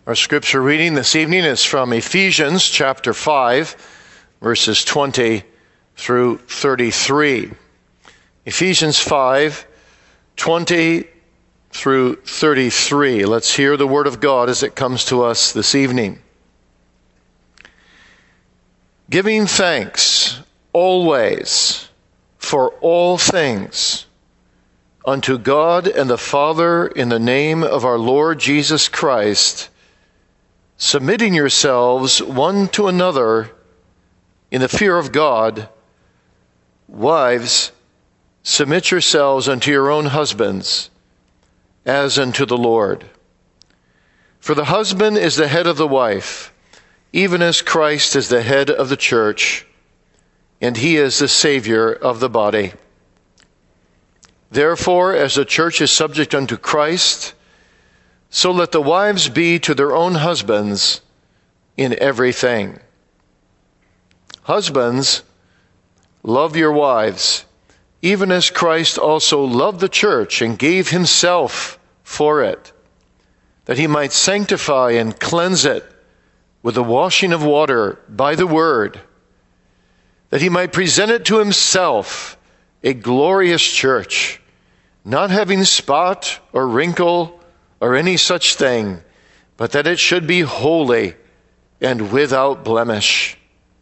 Our scripture reading this evening is from Ephesians chapter 5, verses 20 through 33. Ephesians 5, 20 through 33. Let's hear the word of God as it comes to us this evening. Giving thanks always for all things unto God and the Father in the name of our Lord Jesus Christ, submitting yourselves one to another in the fear of God. Wives, submit yourselves unto your own husbands, as unto the Lord. For the husband is the head of the wife, even as Christ is the head of the church, and he is the Savior of the body. Therefore, as the church is subject unto Christ, so let the wives be to their own husbands in everything. Husbands, love your wives, even as Christ also loved the church and gave himself for it, that he might sanctify and cleanse it with the washing of water by the word, that he might present it to himself a glorious church, not having spot or wrinkle or any such thing, but that it should be holy and without blemish.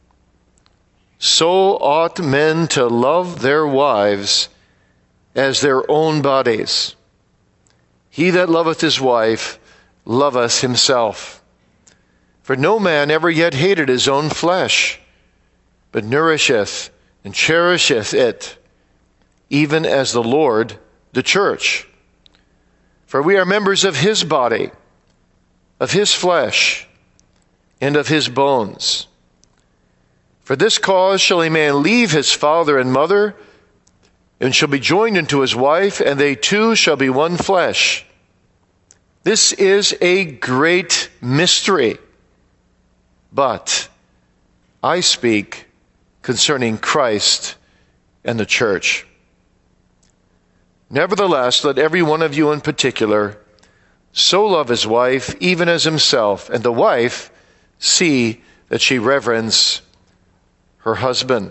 So ought men to love their wives as their own bodies. He that loveth his wife loveth himself. For no man ever yet hated his own flesh, but nourisheth and cherisheth it, even as the Lord the church. For we are members of his body, of his flesh, and of his bones. For this cause shall a man leave his father and mother, and shall be joined unto his wife, and they two shall be one flesh. This is a great mystery, but I speak concerning Christ and the church. Nevertheless, let every one of you in particular so love his wife, even as himself, and the wife see that she reverence her husband.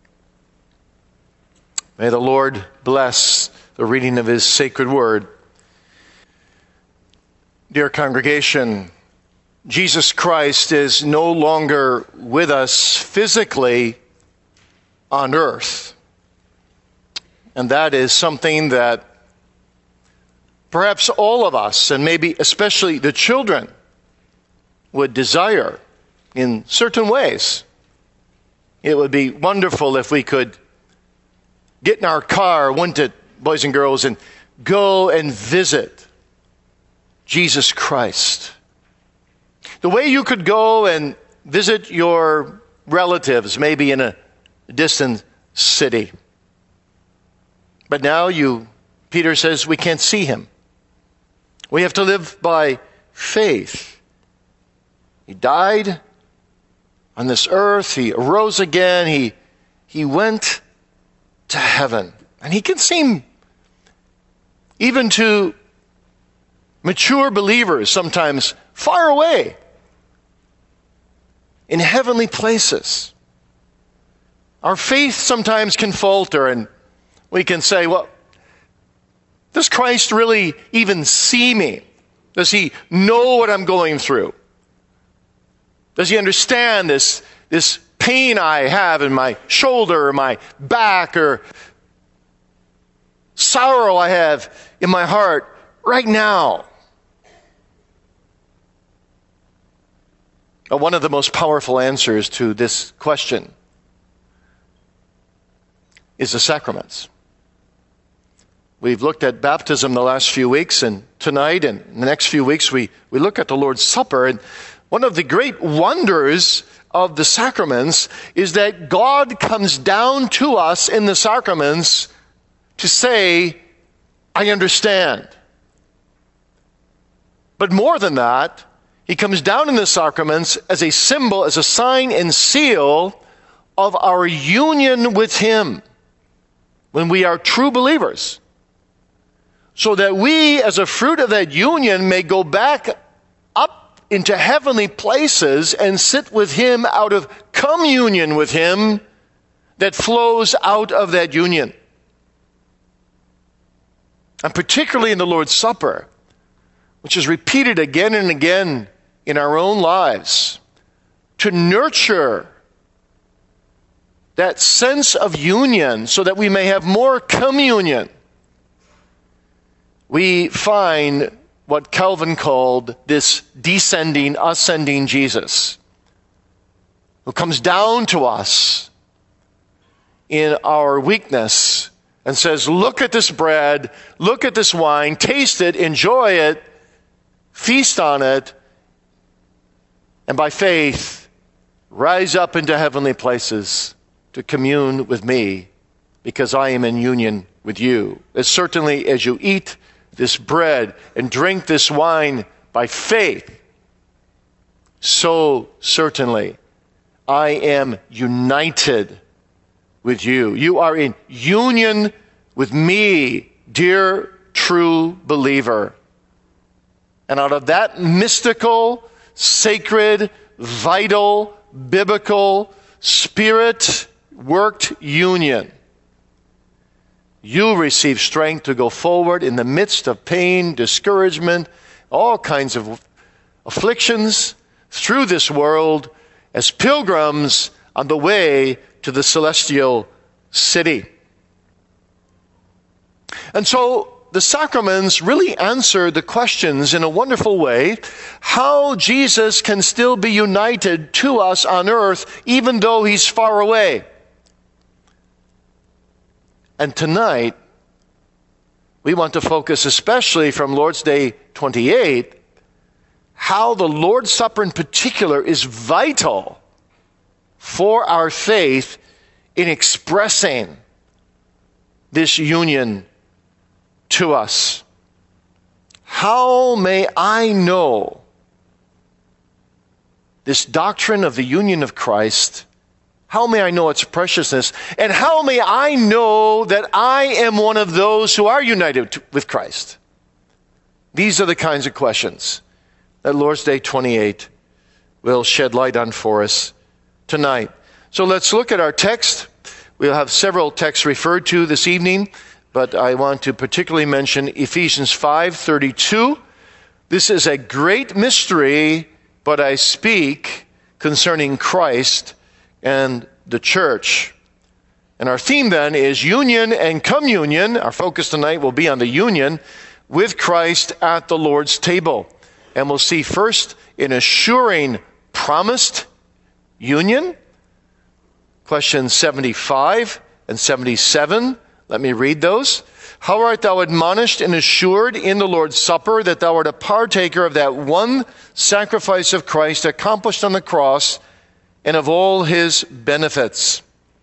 May the Lord bless the reading of his sacred word. Dear congregation, Jesus Christ is no longer with us physically on earth. And that is something that perhaps all of us, and maybe especially the children, would desire in certain ways. It would be wonderful if we could get in our car, wouldn't it, boys and girls, and go and visit Jesus Christ. The way you could go and visit your relatives, maybe in a distant city. But now Peter says we can't see him. We have to live by faith. He died on this earth. He arose again. He went to heaven. And he can seem, even to mature believers, sometimes far away in heavenly places. Our faith sometimes can falter, and we can say, well, does Christ really even see me? Does he know what I'm going through? Does he understand this pain I have in my shoulder or my back, or sorrow I have in my heart right now? One of the most powerful answers to this question is the sacraments. We've looked at baptism the last few weeks, and tonight and in the next few weeks we look at the Lord's Supper. And one of the great wonders of the sacraments is that God comes down to us in the sacraments to say, I understand. But more than that, he comes down in the sacraments as a symbol, as a sign and seal of our union with him when we are true believers, so that we, as a fruit of that union, may go back up into heavenly places and sit with him out of communion with him that flows out of that union. And particularly in the Lord's Supper, which is repeated again and again in our own lives, to nurture that sense of union so that we may have more communion. We find what Calvin called this descending, ascending Jesus, who comes down to us in our weakness and says, look at this bread, look at this wine, taste it, enjoy it, feast on it, and by faith, rise up into heavenly places to commune with me, because I am in union with you. As certainly as you eat this bread and drink this wine by faith, so certainly I am united with you. You are in union with me, dear true believer. And out of that mystical, sacred, vital, biblical, Spirit-worked union, you'll receive strength to go forward in the midst of pain, discouragement, all kinds of afflictions through this world as pilgrims on the way to the celestial city. And so the sacraments really answer the questions in a wonderful way, how Jesus can still be united to us on earth even though he's far away. And tonight, we want to focus especially from Lord's Day 28, how the Lord's Supper in particular is vital for our faith in expressing this union to us. How may I know this doctrine of the union of Christ? How may I know its preciousness? And how may I know that I am one of those who are united with Christ? These are the kinds of questions that Lord's Day 28 will shed light on for us tonight. So let's look at our text. We'll have several texts referred to this evening, but I want to particularly mention Ephesians 5:32. This is a great mystery, but I speak concerning Christ and the church. And our theme then is union and communion. Our focus tonight will be on the union with Christ at the Lord's table. And we'll see first an assuring promised union. Questions 75 and 77. Let me read those. How art thou admonished and assured in the Lord's Supper that thou art a partaker of that one sacrifice of Christ accomplished on the cross, and of all his benefits?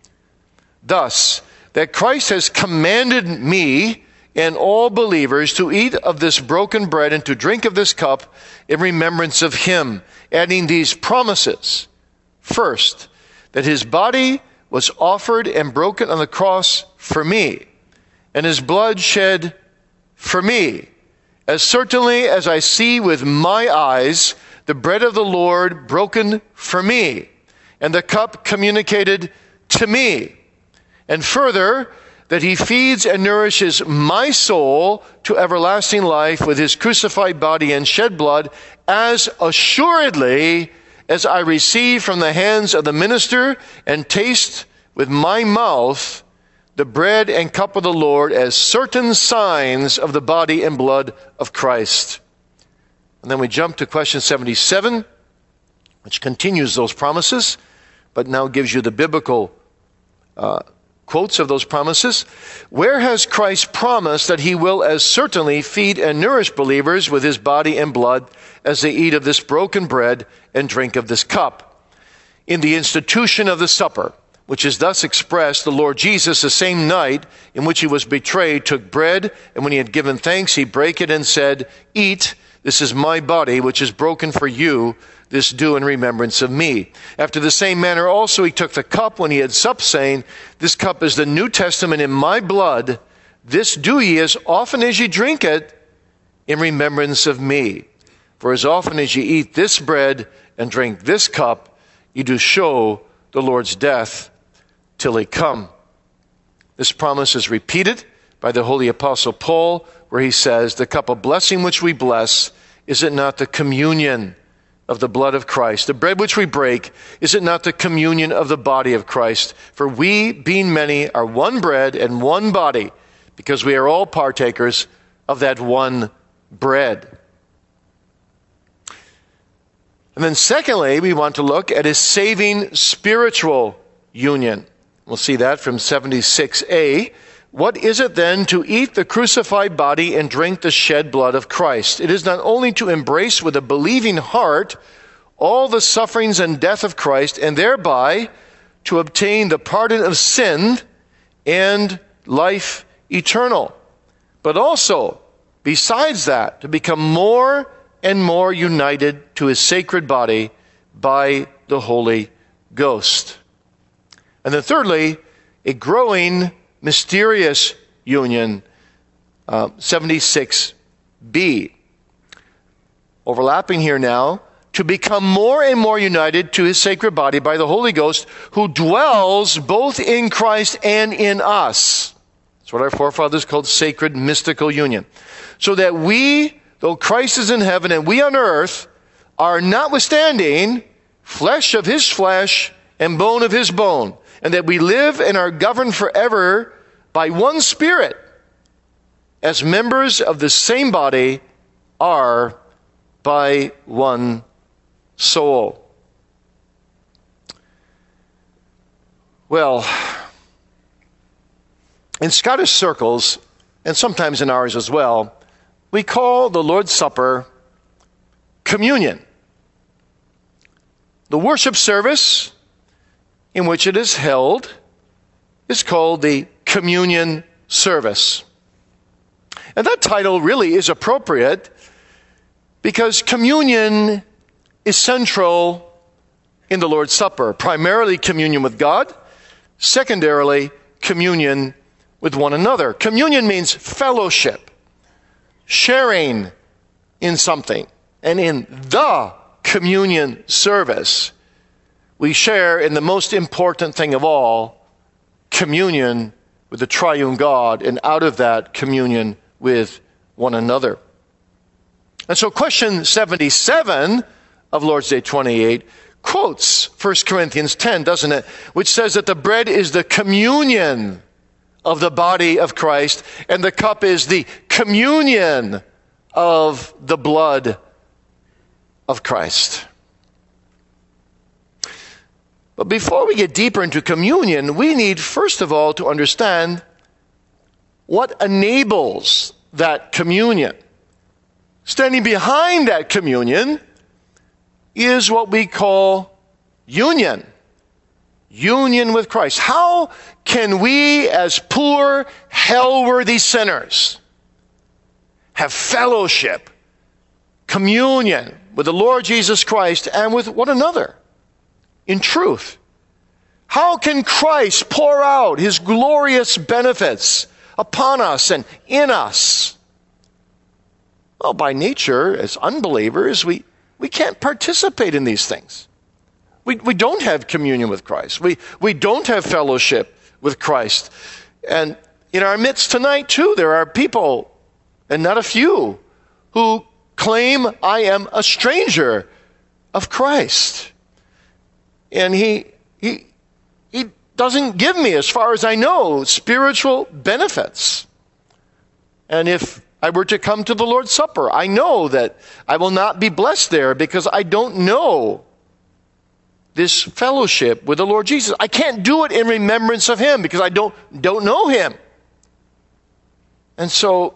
Thus, that Christ has commanded me and all believers to eat of this broken bread and to drink of this cup in remembrance of him, adding these promises. First, that his body was offered and broken on the cross for me, and his blood shed for me. As certainly as I see with my eyes the bread of the Lord broken for me, and the cup communicated to me. And further, that he feeds and nourishes my soul to everlasting life with his crucified body and shed blood, as assuredly as I receive from the hands of the minister and taste with my mouth the bread and cup of the Lord as certain signs of the body and blood of Christ. And then we jump to question 77, which continues those promises, but now gives you the biblical quotes of those promises. Where has Christ promised that he will as certainly feed and nourish believers with his body and blood as they eat of this broken bread and drink of this cup? In the institution of the supper, which is thus expressed, the Lord Jesus, the same night in which he was betrayed, took bread, and when he had given thanks, he brake it and said, Eat, this is my body, which is broken for you. This do in remembrance of me. After the same manner also he took the cup when he had supped, saying, This cup is the New Testament in my blood. This do ye as often as ye drink it in remembrance of me. For as often as ye eat this bread and drink this cup, ye do show the Lord's death till he come. This promise is repeated by the Holy Apostle Paul, where he says, the cup of blessing which we bless, is it not the communion of the blood of Christ? The bread which we break, is it not the communion of the body of Christ? For we, being many, are one bread and one body, because we are all partakers of that one bread. And then secondly, we want to look at his saving spiritual union. We'll see that from 76a. What is it then to eat the crucified body and drink the shed blood of Christ? It is not only to embrace with a believing heart all the sufferings and death of Christ, and thereby to obtain the pardon of sin and life eternal, but also, besides that, to become more and more united to his sacred body by the Holy Ghost. And then thirdly, a growing mysterious union, 76b. Overlapping here now, to become more and more united to his sacred body by the Holy Ghost, who dwells both in Christ and in us. That's what our forefathers called sacred mystical union. So that we, though Christ is in heaven and we on earth, are notwithstanding flesh of his flesh and bone of his bone, and that we live and are governed forever by one Spirit, as members of the same body are by one soul. Well, in Scottish circles, and sometimes in ours as well, we call the Lord's Supper communion. The worship service in which it is held is called the communion service. And that title really is appropriate because communion is central in the Lord's Supper. Primarily communion with God, secondarily communion with one another. Communion means fellowship, sharing in something. And in the communion service, we share in the most important thing of all, communion with the triune God, and out of that, communion with one another. And so question 77 of Lord's Day 28 quotes 1 Corinthians 10, doesn't it? Which says that the bread is the communion of the body of Christ, and the cup is the communion of the blood of Christ. But before we get deeper into communion, we need first of all to understand what enables that communion. Standing behind that communion is what we call union. Union with Christ. How can we as poor, hell-worthy sinners have fellowship, communion with the Lord Jesus Christ and with one another in truth? How can Christ pour out his glorious benefits upon us and in us? Well, by nature, as unbelievers, we can't participate in these things. We don't have communion with Christ. We don't have fellowship with Christ. And in our midst tonight, too, there are people, and not a few, who claim I am a stranger of Christ. And he doesn't give me, as far as I know, spiritual benefits. And if I were to come to the Lord's Supper, I know that I will not be blessed there because I don't know this fellowship with the Lord Jesus. I can't do it in remembrance of him because I don't know him. And so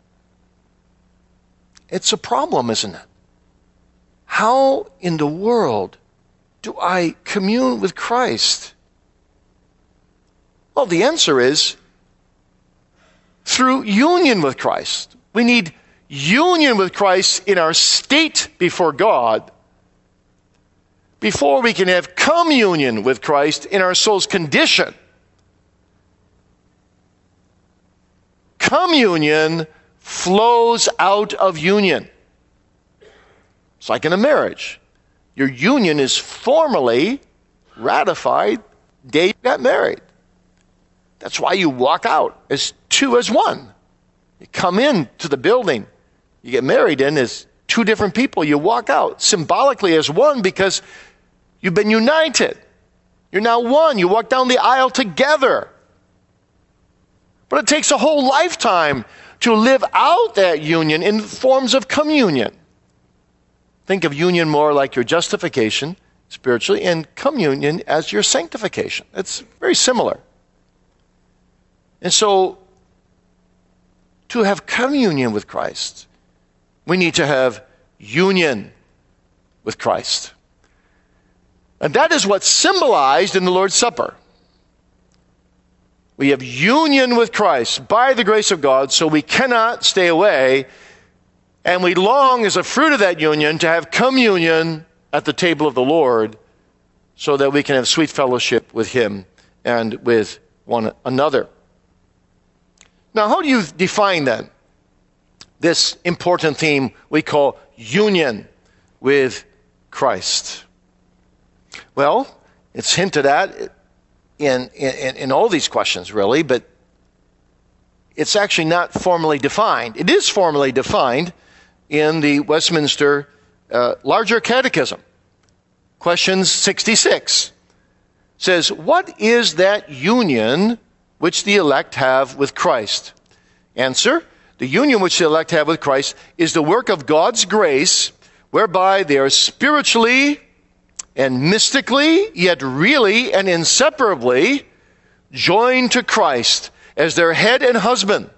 it's a problem, isn't it? How in the world do I commune with Christ? Well, the answer is through union with Christ. We need union with Christ in our state before God before we can have communion with Christ in our soul's condition. Communion flows out of union. It's like in a marriage. Your union is formally ratified the day you got married. That's why you walk out as two as one. You come into the building you get married in as two different people. You walk out symbolically as one because you've been united. You're now one. You walk down the aisle together. But it takes a whole lifetime to live out that union in forms of communion. Think of union more like your justification spiritually and communion as your sanctification. It's very similar. And so, to have communion with Christ, we need to have union with Christ. And that is what's symbolized in the Lord's Supper. We have union with Christ by the grace of God, so we cannot stay away. And we long, as a fruit of that union, to have communion at the table of the Lord so that we can have sweet fellowship with Him and with one another. Now, how do you define then this important theme we call union with Christ? Well, it's hinted at in all these questions, really, but it's actually not formally defined. It is formally defined in the Westminster Larger Catechism. Question 66 says, "What is that union which the elect have with Christ?" Answer, the union which the elect have with Christ is the work of God's grace, whereby they are spiritually and mystically, yet really and inseparably, joined to Christ as their head and husband,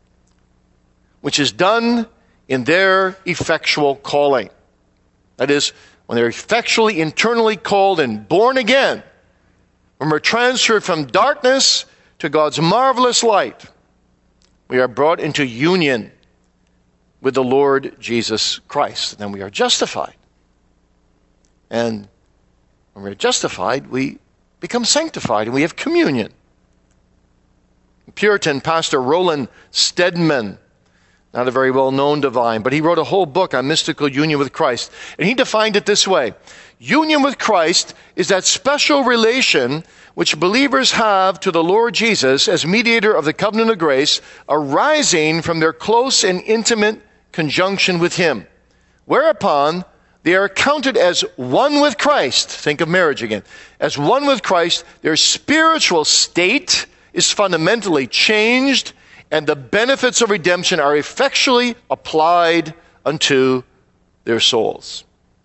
which is done in their effectual calling. That is, when they're effectually, internally called and born again, when we're transferred from darkness to God's marvelous light, we are brought into union with the Lord Jesus Christ. And then we are justified. And when we're justified, we become sanctified and we have communion. Puritan pastor Roland Stedman, not a very well-known divine, but he wrote a whole book on mystical union with Christ. And he defined it this way: union with Christ is that special relation which believers have to the Lord Jesus as mediator of the covenant of grace, arising from their close and intimate conjunction with Him, whereupon they are counted as one with Christ. Think of marriage again. As one with Christ, their spiritual state is fundamentally changed, and the benefits of redemption are effectually applied unto their souls.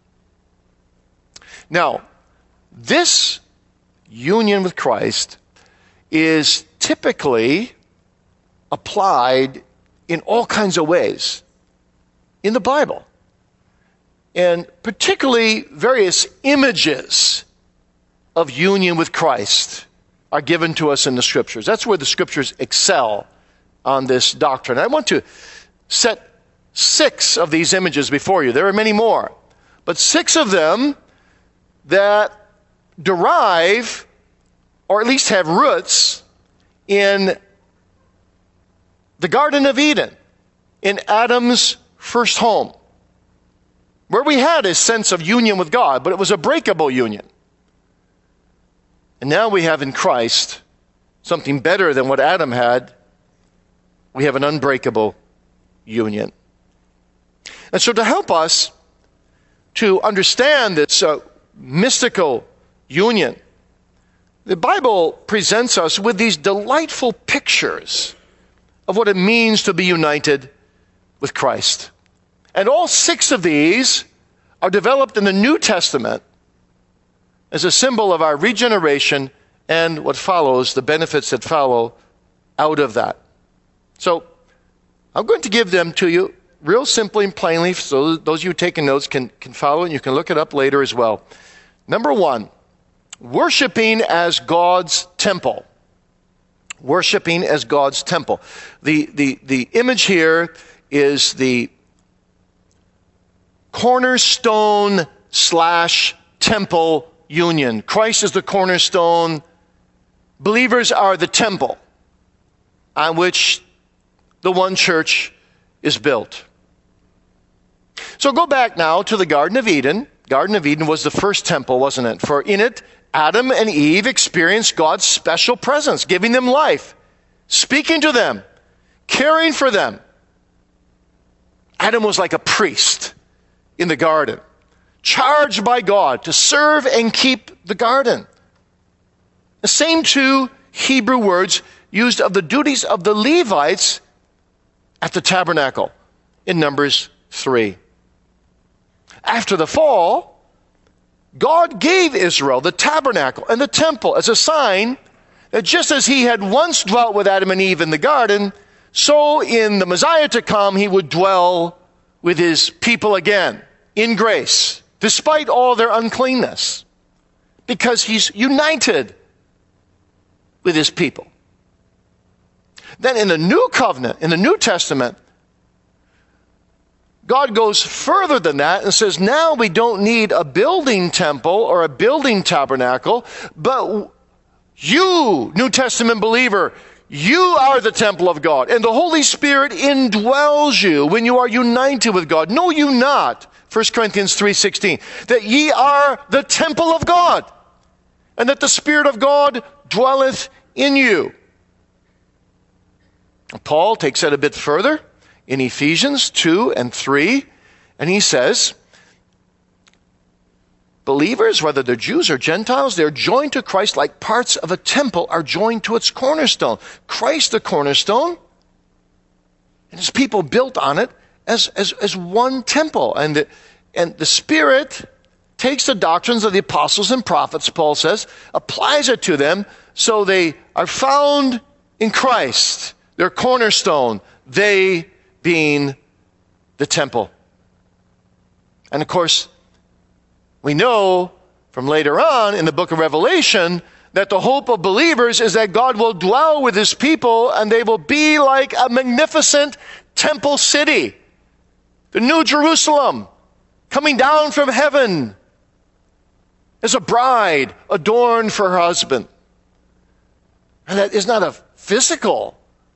Now, this union with Christ is typically applied in all kinds of ways in the Bible. And particularly various images of union with Christ are given to us in the Scriptures. That's where the Scriptures excel on this doctrine. I want to set 6 of these images before you. There are many more, but 6 of them that derive, or at least have roots, in the Garden of Eden, in Adam's first home, where we had a sense of union with God, but it was a breakable union. And now we have in Christ something better than what Adam had. We have an unbreakable union. And so to help us to understand this mystical union, the Bible presents us with these delightful pictures of what it means to be united with Christ. And all 6 of these are developed in the New Testament as a symbol of our regeneration and what follows, the benefits that follow out of that. So I'm going to give them to you real simply and plainly, so those of you taking notes can follow, and you can look it up later as well. Number 1, worshiping as God's temple. Worshiping as God's temple. The image here is the cornerstone / temple union. Christ is the cornerstone. Believers are the temple on which the one church is built. So go back now to the Garden of Eden. Garden of Eden was the first temple, wasn't it? For in it, Adam and Eve experienced God's special presence, giving them life, speaking to them, caring for them. Adam was like a priest in the garden, charged by God to serve and keep the garden. The same two Hebrew words used of the duties of the Levites at the tabernacle in Numbers 3. After the fall, God gave Israel the tabernacle and the temple as a sign that just as he had once dwelt with Adam and Eve in the garden, so in the Messiah to come, he would dwell with his people again in grace, despite all their uncleanness, because he's united with his people. Then in the New Covenant, in the New Testament, God goes further than that and says, now we don't need a building temple or a building tabernacle, but you, New Testament believer, you are the temple of God, and the Holy Spirit indwells you when you are united with God. Know you not, 1 Corinthians 3:16, that ye are the temple of God, and that the Spirit of God dwelleth in you. Paul takes that a bit further in Ephesians 2 and 3, and he says, believers, whether they're Jews or Gentiles, they're joined to Christ like parts of a temple are joined to its cornerstone. Christ, the cornerstone, and his people built on it as one temple. And the Spirit takes the doctrines of the apostles and prophets, Paul says, applies it to them, so they are found in Christ, their cornerstone, they being the temple. And of course, we know from later on in the book of Revelation that the hope of believers is that God will dwell with his people and they will be like a magnificent temple city, the New Jerusalem, coming down from heaven as a bride adorned for her husband. And that is not a physical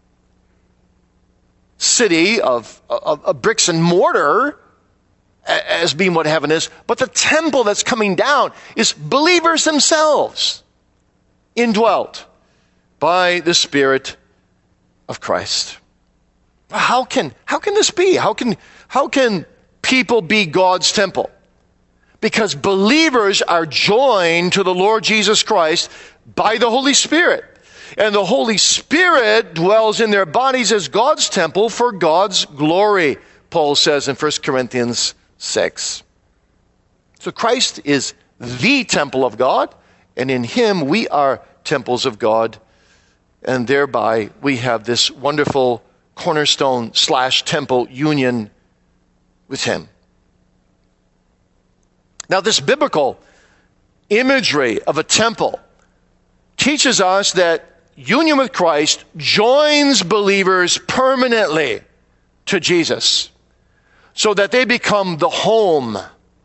city of bricks and mortar as being what heaven is, but the temple that's coming down is believers themselves, indwelt by the Spirit of Christ. How can this be? How can people be God's temple? Because believers are joined to the Lord Jesus Christ by the Holy Spirit. And the Holy Spirit dwells in their bodies as God's temple for God's glory, Paul says in 1 Corinthians 6. So Christ is the temple of God, and in him we are temples of God, and thereby we have this wonderful cornerstone/temple union with him. Now, this biblical imagery of a temple teaches us that union with Christ joins believers permanently to Jesus, so that they become the home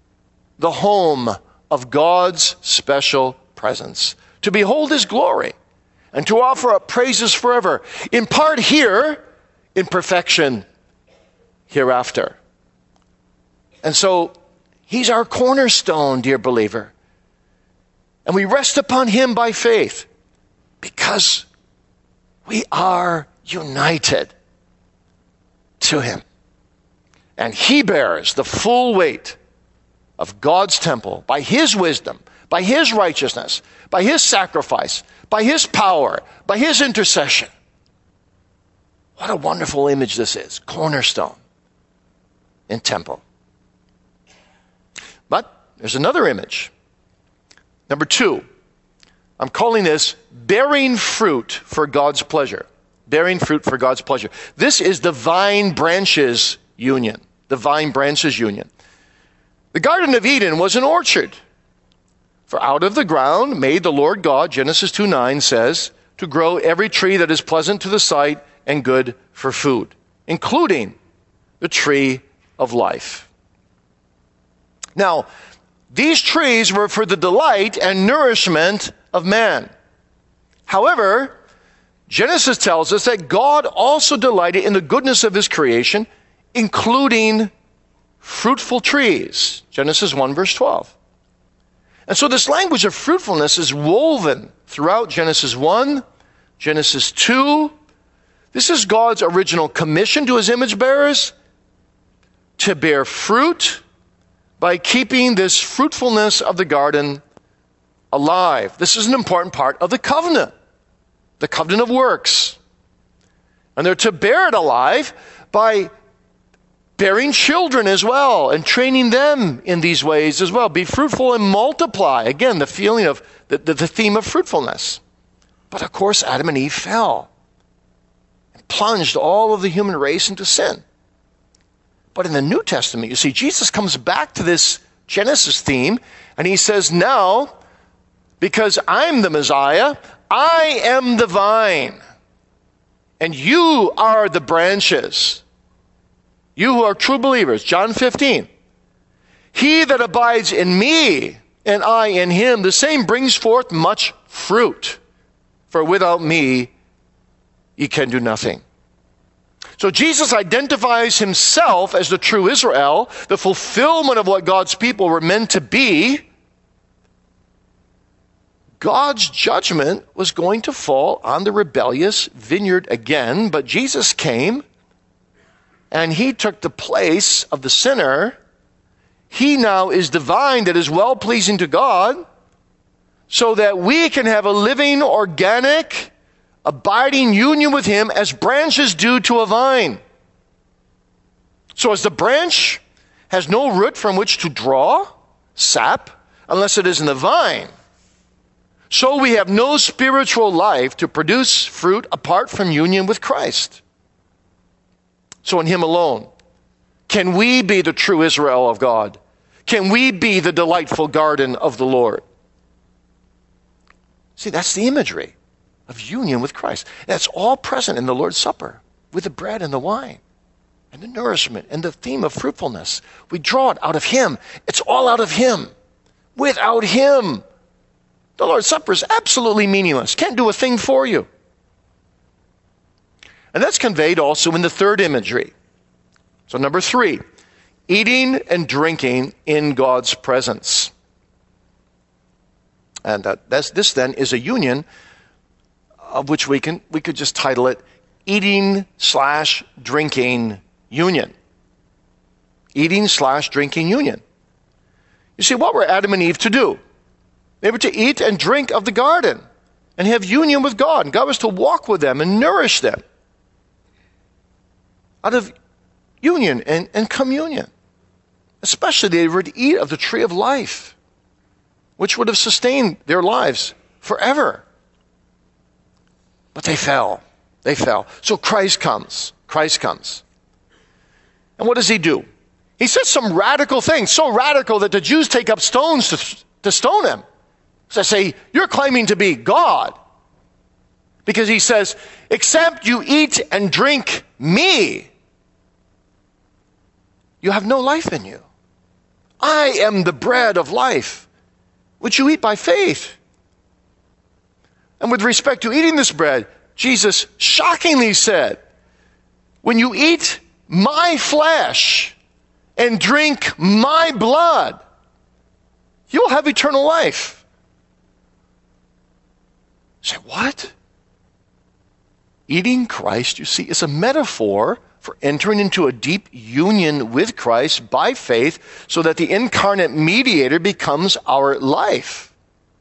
of God's special presence, to behold his glory and to offer up praises forever, in part here, in perfection hereafter. And so he's our cornerstone, dear believer. And we rest upon him by faith because we are united to him. And he bears the full weight of God's temple by his wisdom, by his righteousness, by his sacrifice, by his power, by his intercession. What a wonderful image this is. Cornerstone and temple. But there's another image. Number 2. I'm calling this bearing fruit for God's pleasure. Bearing fruit for God's pleasure. This is the vine branches union. The vine branches union. The Garden of Eden was an orchard. For out of the ground made the Lord God, Genesis 2:9 says, to grow every tree that is pleasant to the sight and good for food, including the tree of life. Now, these trees were for the delight and nourishment of man. However, Genesis tells us that God also delighted in the goodness of his creation, including fruitful trees. Genesis 1, verse 12. And so this language of fruitfulness is woven throughout Genesis 1, Genesis 2. This is God's original commission to his image bearers to bear fruit by keeping this fruitfulness of the garden alive. This is an important part of the covenant of works. And they're to bear it alive by bearing children as well and training them in these ways as well. Be fruitful and multiply. Again, the feeling of the theme of fruitfulness. But of course, Adam and Eve fell and plunged all of the human race into sin. But in the New Testament, you see, Jesus comes back to this Genesis theme and he says, now, because I'm the Messiah, I am the vine, and you are the branches. You who are true believers, John 15. He that abides in me, and I in him, the same brings forth much fruit. For without me, ye can do nothing. So Jesus identifies himself as the true Israel, the fulfillment of what God's people were meant to be. God's judgment was going to fall on the rebellious vineyard again, but Jesus came and he took the place of the sinner. He now is the vine that is well-pleasing to God, so that we can have a living, organic, abiding union with him as branches do to a vine. So as the branch has no root from which to draw sap unless it is in the vine, so we have no spiritual life to produce fruit apart from union with Christ. So in him alone, can we be the true Israel of God? Can we be the delightful garden of the Lord? See, that's the imagery of union with Christ. That's all present in the Lord's Supper with the bread and the wine and the nourishment and the theme of fruitfulness. We draw it out of him. It's all out of him. Without him, the Lord's Supper is absolutely meaningless. Can't do a thing for you. And that's conveyed also in the third imagery. So number 3, eating and drinking in God's presence. And this then is a union of which we could just title it eating/drinking union. Eating/drinking union. You see, what were Adam and Eve to do? They were to eat and drink of the garden and have union with God. And God was to walk with them and nourish them out of union and communion. Especially they were to eat of the tree of life, which would have sustained their lives forever. But they fell. They fell. So Christ comes. Christ comes. And what does he do? He says some radical things, so radical that the Jews take up stones to stone him. So I say, you're claiming to be God. Because he says, except you eat and drink me, you have no life in you. I am the bread of life, which you eat by faith. And with respect to eating this bread, Jesus shockingly said, when you eat my flesh and drink my blood, you'll have eternal life. Say, what? Eating Christ, you see, is a metaphor for entering into a deep union with Christ by faith so that the incarnate mediator becomes our life.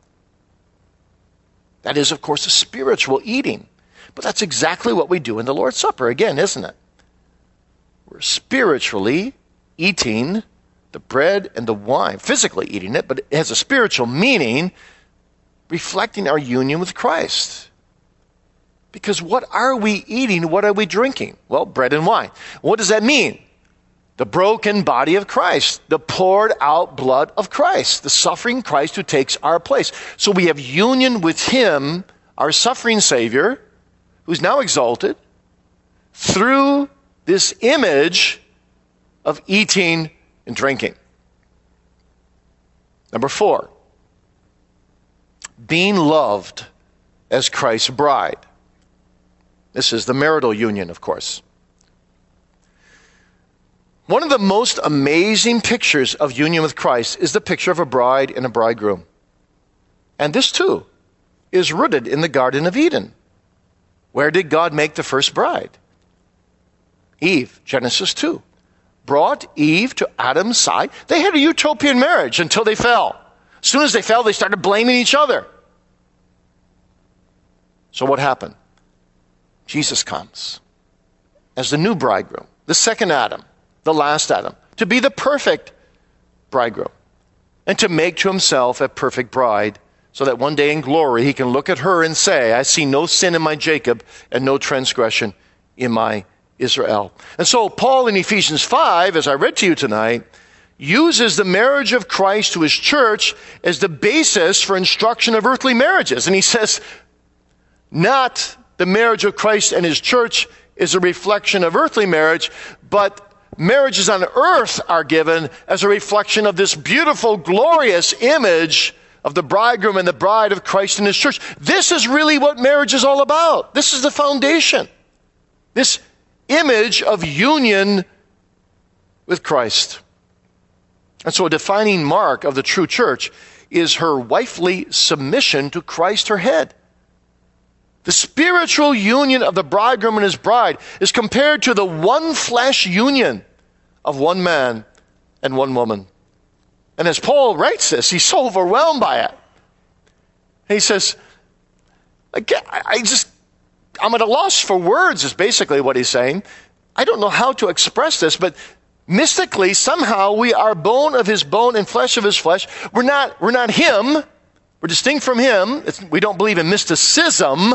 That is, of course, a spiritual eating. But that's exactly what we do in the Lord's Supper again, isn't it? We're spiritually eating the bread and the wine, physically eating it, but it has a spiritual meaning, reflecting our union with Christ. Because what are we eating? What are we drinking? Well, bread and wine. What does that mean? The broken body of Christ, the poured out blood of Christ, the suffering Christ who takes our place. So we have union with him, our suffering Savior, who's now exalted, through this image of eating and drinking. Number 4, being loved as Christ's bride. This is the marital union, of course. One of the most amazing pictures of union with Christ is the picture of a bride and a bridegroom. And this too is rooted in the Garden of Eden. Where did God make the first bride? Eve, Genesis 2. Brought Eve to Adam's side. They had a utopian marriage until they fell. As soon as they fell, they started blaming each other. So what happened? Jesus comes as the new bridegroom, the second Adam, the last Adam, to be the perfect bridegroom and to make to himself a perfect bride, so that one day in glory he can look at her and say, I see no sin in my Jacob and no transgression in my Israel. And so Paul in Ephesians 5, as I read to you tonight, uses the marriage of Christ to his church as the basis for instruction of earthly marriages. And he says, not the marriage of Christ and his church is a reflection of earthly marriage, but marriages on earth are given as a reflection of this beautiful, glorious image of the bridegroom and the bride of Christ and his church. This is really what marriage is all about. This is the foundation. This image of union with Christ. And so a defining mark of the true church is her wifely submission to Christ, her head. The spiritual union of the bridegroom and his bride is compared to the one flesh union of one man and one woman. And as Paul writes this, he's so overwhelmed by it. And he says, I'm at a loss for words, is basically what he's saying. I don't know how to express this, but mystically, somehow we are bone of his bone and flesh of his flesh. We're not him. We're distinct from him. We don't believe in mysticism,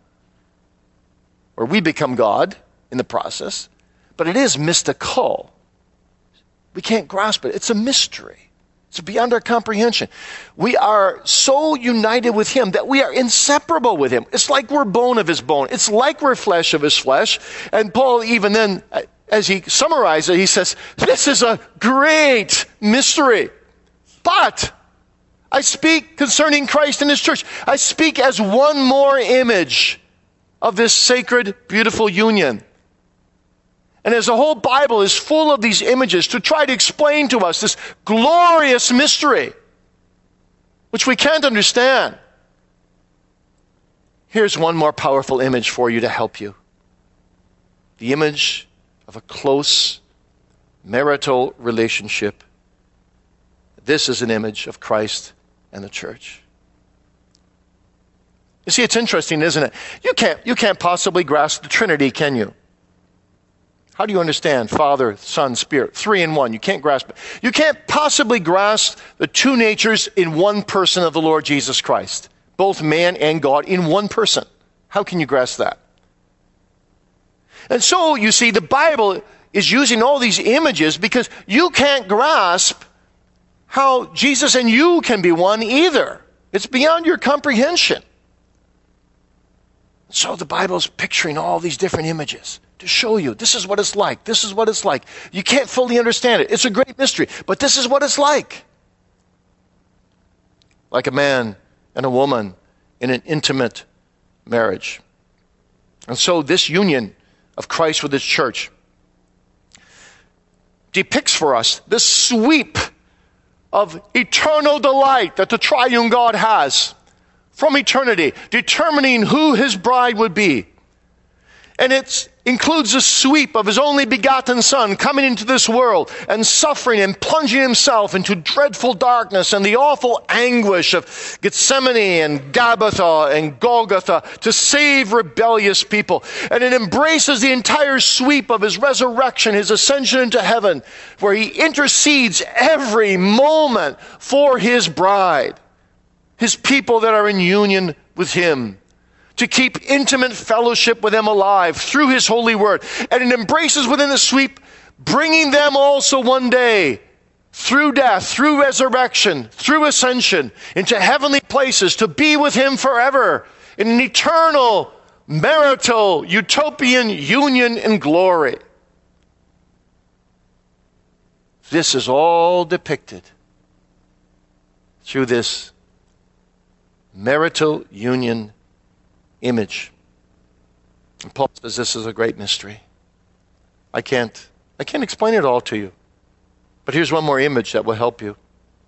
where we become God in the process. But it is mystical. We can't grasp it. It's a mystery. It's beyond our comprehension. We are so united with him that we are inseparable with him. It's like we're bone of his bone. It's like we're flesh of his flesh. And Paul even then, as he summarizes it, he says, this is a great mystery. But I speak concerning Christ and his church. I speak as one more image of this sacred, beautiful union. And as the whole Bible is full of these images to try to explain to us this glorious mystery, which we can't understand, here's one more powerful image for you to help you. The image of a close marital relationship. This is an image of Christ and the church. You see, it's interesting, isn't it? You can't possibly grasp the Trinity, can you? How do you understand Father, Son, Spirit? 3 in 1. You can't grasp it. You can't possibly grasp the two natures in one person of the Lord Jesus Christ. Both man and God in one person. How can you grasp that? And so, you see, the Bible is using all these images because you can't grasp how Jesus and you can be one either. It's beyond your comprehension. So the Bible is picturing all these different images to show you this is what it's like. This is what it's like. You can't fully understand it. It's a great mystery, but this is what it's like. Like a man and a woman in an intimate marriage. And so this union of Christ with his church depicts for us the sweep of eternal delight that the triune God has from eternity, determining who his bride would be. And it includes the sweep of his only begotten Son coming into this world and suffering and plunging himself into dreadful darkness and the awful anguish of Gethsemane and Gabbatha and Golgotha to save rebellious people. And it embraces the entire sweep of his resurrection, his ascension into heaven, where he intercedes every moment for his bride, his people that are in union with him, to keep intimate fellowship with him alive through his holy word. And it embraces within the sweep, bringing them also one day, through death, through resurrection, through ascension, into heavenly places to be with him forever in an eternal, marital, utopian union in glory. This is all depicted through this marital union image. And Paul says this is a great mystery. I can't I can't explain it all to you. But here's one more image that will help you.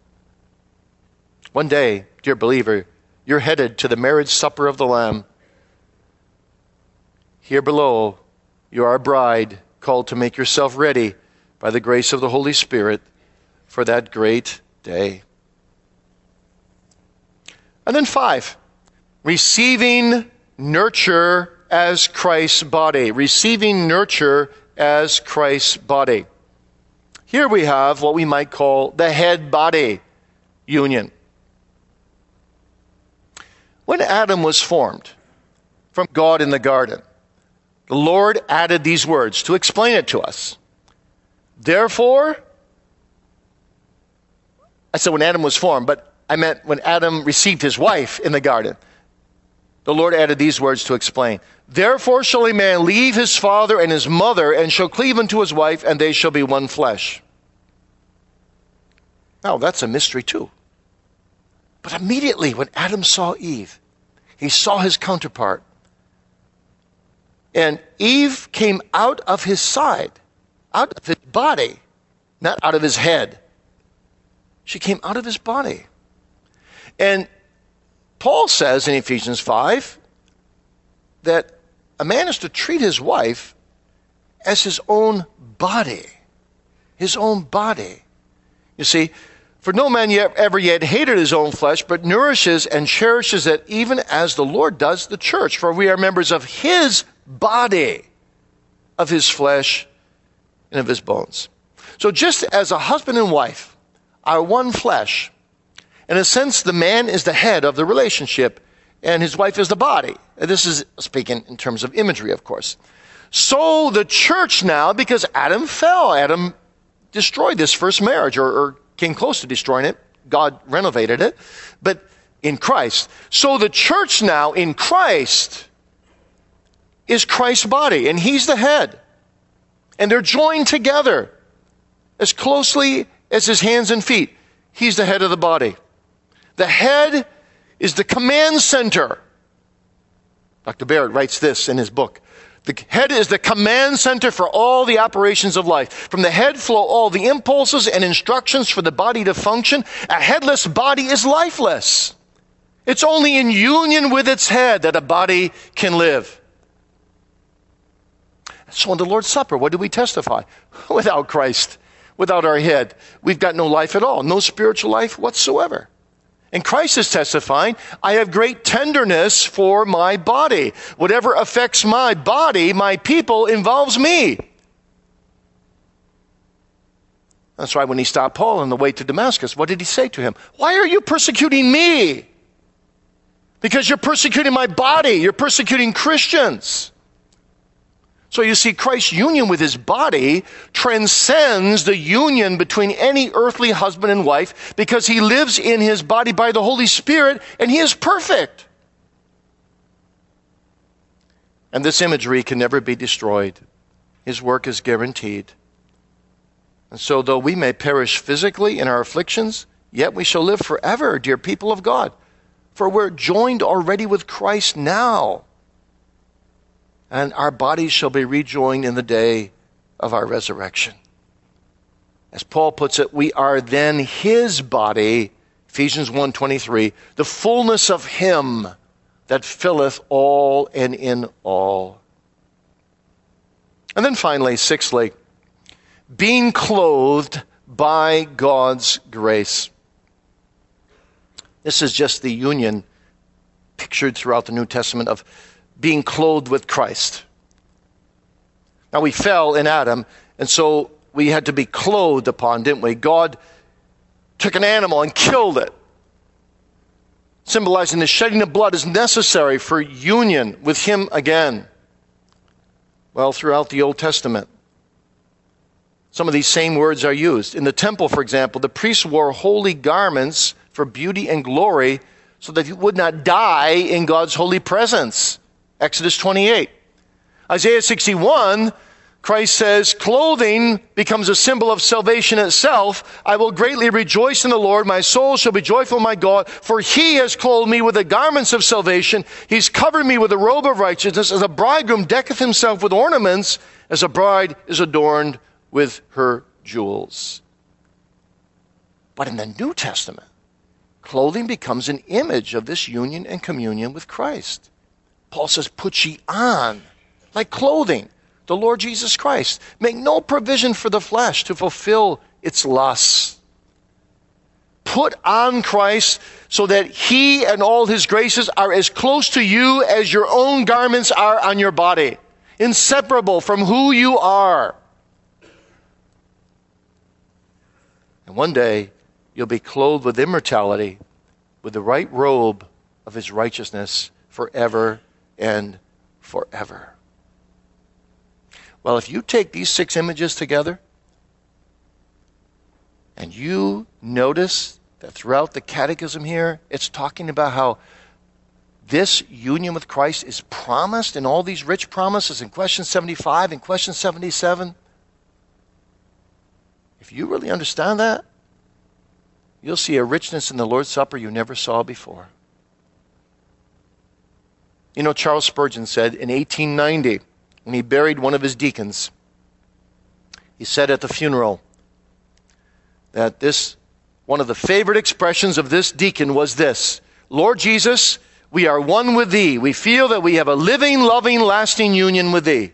One day, dear believer, you're headed to the marriage supper of the Lamb. Here below, you are a bride called to make yourself ready by the grace of the Holy Spirit for that great day. And then 5, receiving nurture as Christ's body. Receiving nurture as Christ's body. Here we have what we might call the head-body union. When Adam was formed from God in the garden, the Lord added these words to explain it to us. Therefore, I said when Adam was formed, but I meant when Adam received his wife in the garden. The Lord added these words to explain. Therefore shall a man leave his father and his mother, and shall cleave unto his wife, and they shall be one flesh. Now, that's a mystery too. But immediately when Adam saw Eve, he saw his counterpart. And Eve came out of his side, out of his body, not out of his head. She came out of his body. And Paul says in Ephesians 5 that a man is to treat his wife as his own body. His own body. You see, for no man ever yet hated his own flesh, but nourishes and cherishes it, even as the Lord does the church. For we are members of his body, of his flesh, and of his bones. So just as a husband and wife are one flesh, in a sense, the man is the head of the relationship, and his wife is the body. This is speaking in terms of imagery, of course. So the church now, because Adam fell, Adam destroyed this first marriage, or came close to destroying it. God renovated it, but in Christ. So the church now in Christ is Christ's body, and he's the head. And they're joined together as closely as his hands and feet. He's the head of the body. The head is the command center. Dr. Barrett writes this in his book. The head is the command center for all the operations of life. From the head flow all the impulses and instructions for the body to function. A headless body is lifeless. It's only in union with its head that a body can live. So in the Lord's Supper, what do we testify? Without Christ, without our head, we've got no life at all, no spiritual life whatsoever. And Christ is testifying, I have great tenderness for my body. Whatever affects my body, my people, involves me. That's why when he stopped Paul on the way to Damascus, what did he say to him? Why are you persecuting me? Because you're persecuting my body. You're persecuting Christians. So you see, Christ's union with his body transcends the union between any earthly husband and wife because he lives in his body by the Holy Spirit and he is perfect. And this imagery can never be destroyed. His work is guaranteed. And so though we may perish physically in our afflictions, yet we shall live forever, dear people of God. For we're joined already with Christ now. And our bodies shall be rejoined in the day of our resurrection. As Paul puts it, we are then his body, Ephesians 1:23, the fullness of him that filleth all and in all. And then finally, sixthly, being clothed by God's grace. This is just the union pictured throughout the New Testament of being clothed with Christ. Now we fell in Adam, and so we had to be clothed upon, didn't we? God took an animal and killed it, symbolizing the shedding of blood is necessary for union with him again. Well, throughout the Old Testament, some of these same words are used. In the temple, for example, the priests wore holy garments for beauty and glory so that he would not die in God's holy presence. Exodus 28. Isaiah 61, Christ says, clothing becomes a symbol of salvation itself. I will greatly rejoice in the Lord. My soul shall be joyful in my God, for he has clothed me with the garments of salvation. He's covered me with a robe of righteousness. As a bridegroom decketh himself with ornaments, as a bride is adorned with her jewels. But in the New Testament, clothing becomes an image of this union and communion with Christ. Paul says, put ye on, like clothing, the Lord Jesus Christ. Make no provision for the flesh to fulfill its lusts. Put on Christ so that he and all his graces are as close to you as your own garments are on your body, inseparable from who you are. And one day, you'll be clothed with immortality, with the right robe of his righteousness forever and forever. Well, if you take these 6 images together, and you notice that throughout the catechism here, it's talking about how this union with Christ is promised in all these rich promises in question 75 and question 77. If you really understand that, you'll see a richness in the Lord's Supper you never saw before. You know, Charles Spurgeon said in 1890, when he buried one of his deacons, he said at the funeral that one of the favorite expressions of this deacon was this: Lord Jesus, we are one with thee. We feel that we have a living, loving, lasting union with thee.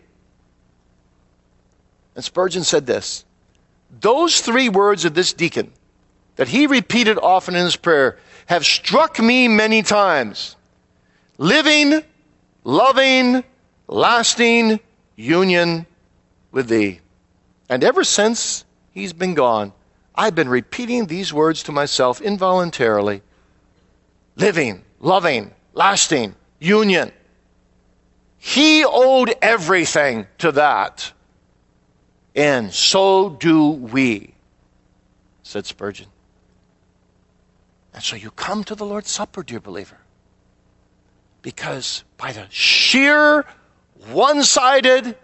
And Spurgeon said this: those 3 words of this deacon that he repeated often in his prayer have struck me many times. Living, loving, lasting union with thee. And ever since he's been gone, I've been repeating these words to myself involuntarily. Living, loving, lasting union. He owed everything to that. And so do we, said Spurgeon. And so you come to the Lord's Supper, dear believer, because by the sheer, one-sided,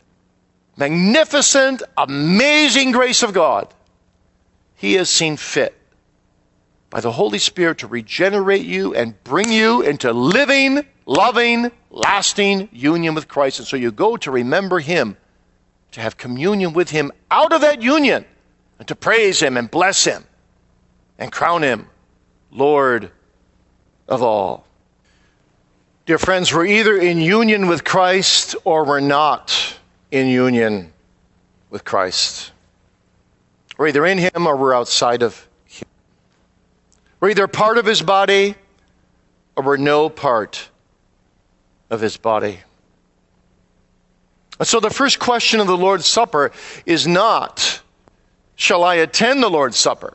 magnificent, amazing grace of God, he has seen fit by the Holy Spirit to regenerate you and bring you into living, loving, lasting union with Christ. And so you go to remember him, to have communion with him out of that union, and to praise him and bless him and crown him Lord of all. Dear friends, we're either in union with Christ or we're not in union with Christ. We're either in him or we're outside of him. We're either part of his body or we're no part of his body. And so the first question of the Lord's Supper is not, shall I attend the Lord's Supper?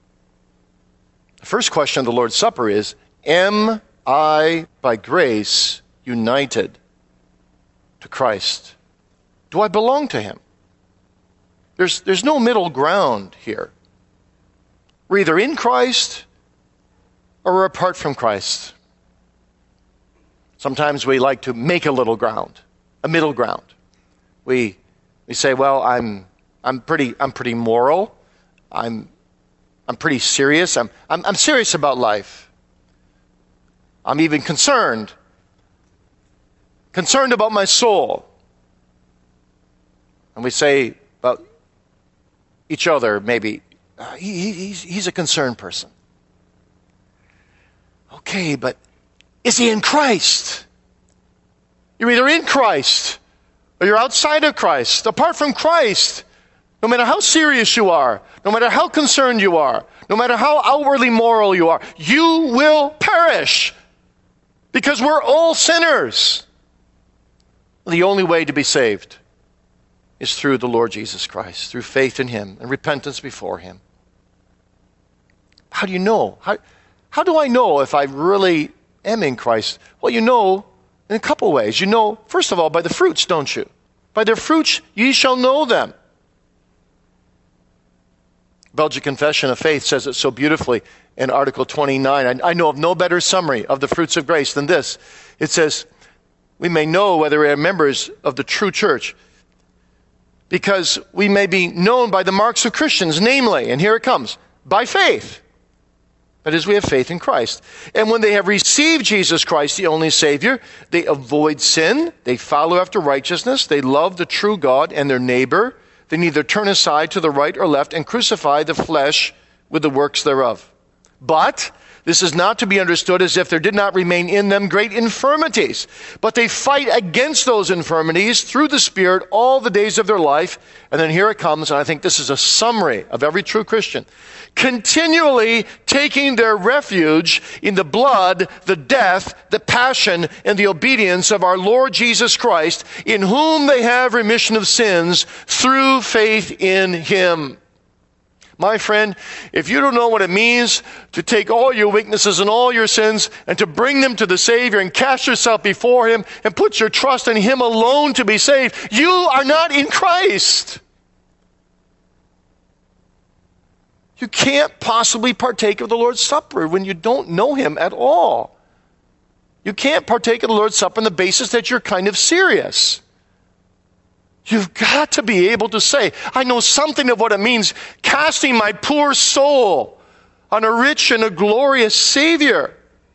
The first question of the Lord's Supper is, am I, by grace, united to Christ? Do I belong to him? There's no middle ground here. We're either in Christ or we're apart from Christ. Sometimes we like to make a little ground, a middle ground. We say, well, I'm pretty moral. I'm pretty serious. I'm serious about life. I'm even concerned about my soul. And we say about each other, maybe, he's a concerned person. Okay, but is he in Christ? You're either in Christ or you're outside of Christ. Apart from Christ, no matter how serious you are, no matter how concerned you are, no matter how outwardly moral you are, you will perish because we're all sinners. The only way to be saved is through the Lord Jesus Christ, through faith in him and repentance before him. How do you know? How do I know if I really am in Christ? Well, you know in a couple ways. You know, first of all, by the fruits, don't you? By their fruits ye shall know them. Belgian Confession of Faith says it so beautifully in Article 29. I know of no better summary of the fruits of grace than this. It says, we may know whether we are members of the true church because we may be known by the marks of Christians, namely, and here it comes, by faith. That is, we have faith in Christ. And when they have received Jesus Christ, the only Savior, they avoid sin, they follow after righteousness, they love the true God and their neighbor, they neither turn aside to the right or left and crucify the flesh with the works thereof. But this is not to be understood as if there did not remain in them great infirmities, but they fight against those infirmities through the Spirit all the days of their life. And then here it comes, and I think this is a summary of every true Christian. Continually taking their refuge in the blood, the death, the passion, and the obedience of our Lord Jesus Christ, in whom they have remission of sins through faith in him. My friend, if you don't know what it means to take all your weaknesses and all your sins and to bring them to the Savior and cast yourself before him and put your trust in him alone to be saved, you are not in Christ. You can't possibly partake of the Lord's Supper when you don't know him at all. You can't partake of the Lord's Supper on the basis that you're kind of serious. You've got to be able to say, I know something of what it means, casting my poor soul on a rich and a glorious Savior.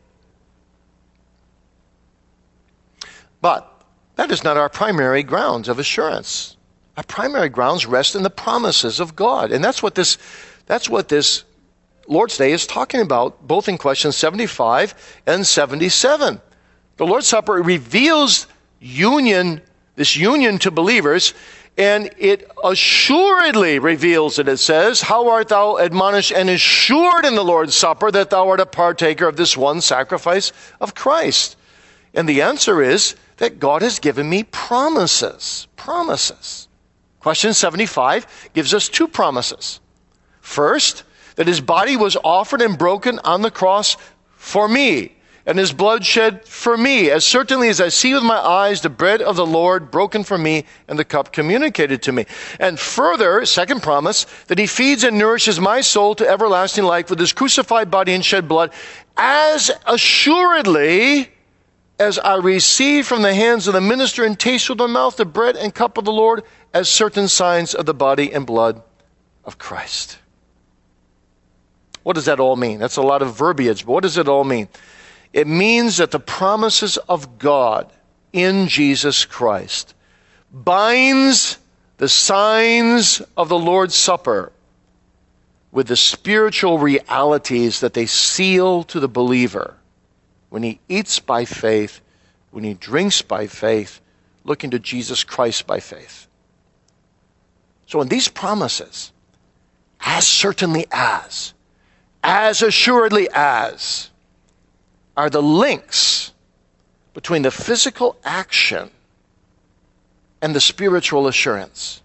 But that is not our primary grounds of assurance. Our primary grounds rest in the promises of God. And that's what this Lord's Day is talking about, both in questions 75 and 77. The Lord's Supper reveals this union to believers, and it assuredly reveals it. It says, how art thou admonished and assured in the Lord's Supper that thou art a partaker of this one sacrifice of Christ? And the answer is that God has given me promises. Promises. Question 75 gives us two promises. First, that his body was offered and broken on the cross for me, and his blood shed for me, as certainly as I see with my eyes the bread of the Lord broken for me and the cup communicated to me. And further, second promise, that he feeds and nourishes my soul to everlasting life with his crucified body and shed blood, as assuredly as I receive from the hands of the minister and taste with my mouth the bread and cup of the Lord, as certain signs of the body and blood of Christ. What does that all mean? That's a lot of verbiage, but what does it all mean? It means that the promises of God in Jesus Christ binds the signs of the Lord's Supper with the spiritual realities that they seal to the believer when he eats by faith, when he drinks by faith, looking to Jesus Christ by faith. So in these promises, as certainly as assuredly as, are the links between the physical action and the spiritual assurance.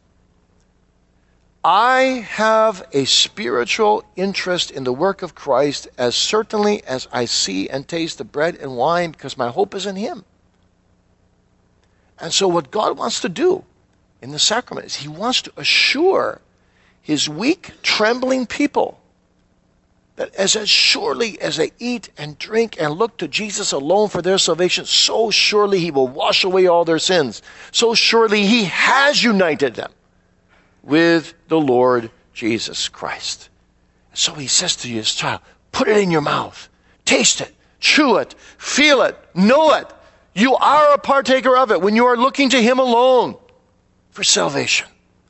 I have a spiritual interest in the work of Christ as certainly as I see and taste the bread and wine, because my hope is in him. And so what God wants to do in the sacrament is he wants to assure his weak, trembling people that as surely as they eat and drink and look to Jesus alone for their salvation, so surely he will wash away all their sins. So surely he has united them with the Lord Jesus Christ. So he says to his child, put it in your mouth, taste it, chew it, feel it, know it. You are a partaker of it when you are looking to him alone for salvation.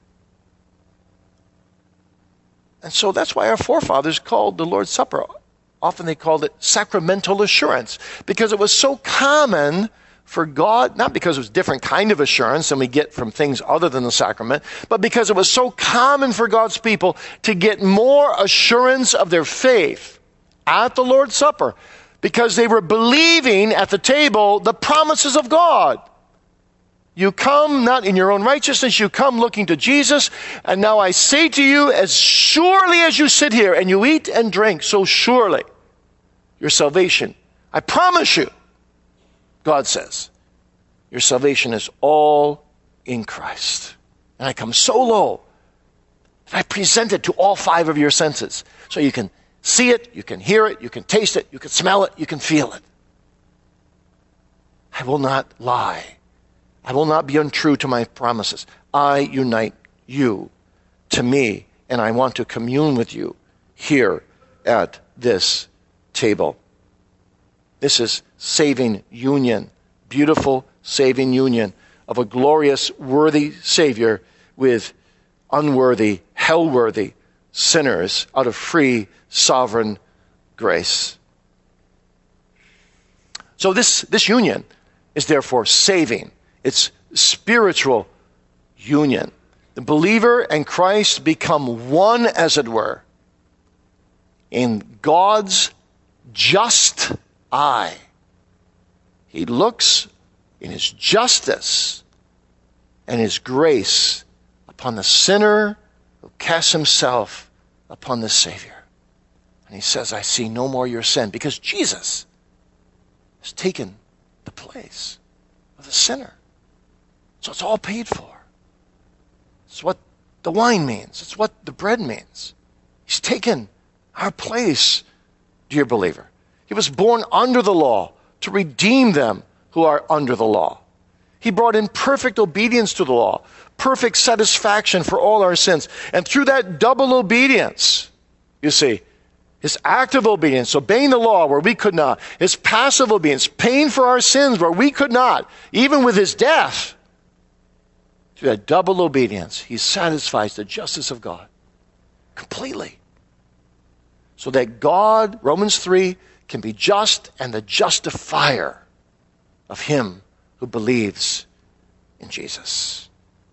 And so that's why our forefathers called the Lord's Supper, often they called it sacramental assurance, because it was so common for God, not because it was a different kind of assurance than we get from things other than the sacrament, but because it was so common for God's people to get more assurance of their faith at the Lord's Supper, because they were believing at the table the promises of God. You come not in your own righteousness, you come looking to Jesus. And now I say to you, as surely as you sit here and you eat and drink, so surely your salvation, I promise you, God says, your salvation is all in Christ. And I come so low that I present it to all five of your senses. So you can see it, you can hear it, you can taste it, you can smell it, you can feel it. I will not lie. I will not be untrue to my promises. I unite you to me, and I want to commune with you here at this table. This is saving union, beautiful saving union of a glorious, worthy Savior with unworthy, hell-worthy sinners out of free, sovereign grace. So this union is therefore saving. It's spiritual union. The believer and Christ become one, as it were, in God's just eye. He looks in his justice and his grace upon the sinner who casts himself upon the Savior. And he says, I see no more your sin, because Jesus has taken the place of the sinner. So it's all paid for. It's what the wine means. It's what the bread means. He's taken our place, dear believer. He was born under the law to redeem them who are under the law. He brought in perfect obedience to the law, perfect satisfaction for all our sins. And through that double obedience, you see, his active obedience, obeying the law where we could not, his passive obedience, paying for our sins where we could not, even with his death, through that double obedience, he satisfies the justice of God completely. So that God, Romans 3, can be just and the justifier of him who believes in Jesus.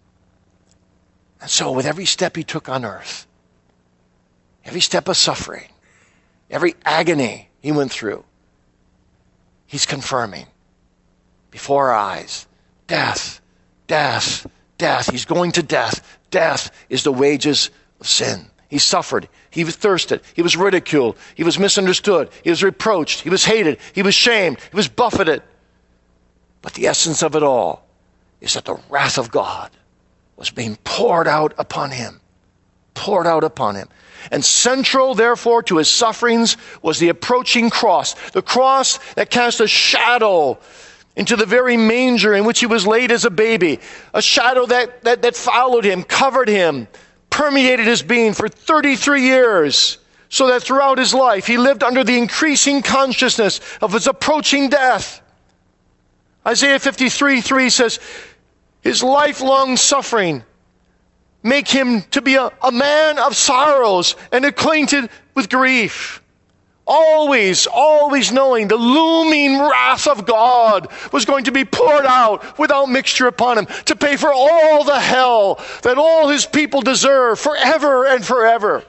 And so with every step he took on earth, every step of suffering, every agony he went through, he's confirming before our eyes, death, death, death. He's going to death. Death is the wages of sin. He suffered. He was thirsted. He was ridiculed. He was misunderstood. He was reproached. He was hated. He was shamed. He was buffeted. But the essence of it all is that the wrath of God was being poured out upon him. Poured out upon him. And central, therefore, to his sufferings was the approaching cross. The cross that cast a shadow into the very manger in which he was laid as a baby. A shadow that followed him, covered him, permeated his being for 33 years, so that throughout his life he lived under the increasing consciousness of his approaching death. Isaiah 53:3 says, his lifelong suffering make him to be a man of sorrows and acquainted with grief. Always knowing the looming wrath of God was going to be poured out without mixture upon him to pay for all the hell that all his people deserve forever and forever.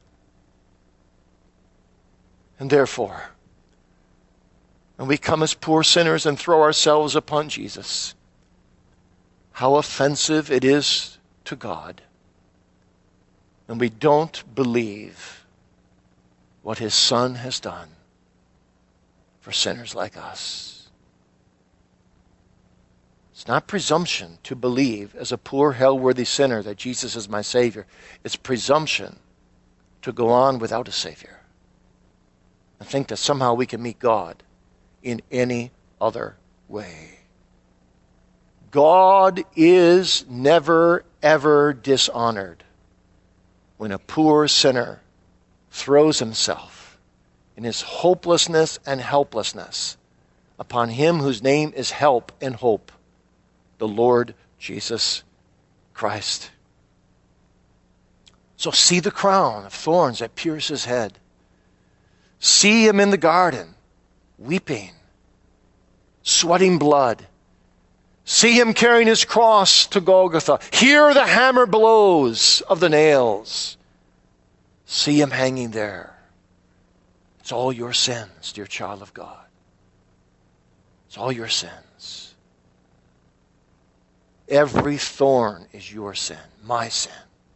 And therefore, when we come as poor sinners and throw ourselves upon Jesus, how offensive it is to God when we don't believe what his Son has done for sinners like us. It's not presumption to believe as a poor, hell-worthy sinner that Jesus is my Savior. It's presumption to go on without a Savior and think that somehow we can meet God in any other way. God is never, ever dishonored when a poor sinner throws himself in his hopelessness and helplessness upon him whose name is help and hope, the Lord Jesus Christ. So see the crown of thorns that pierce his head. See him in the garden, weeping, sweating blood. See him carrying his cross to Golgotha. Hear the hammer blows of the nails. See him hanging there. It's all your sins, dear child of God. It's all your sins. Every thorn is your sin, my sin.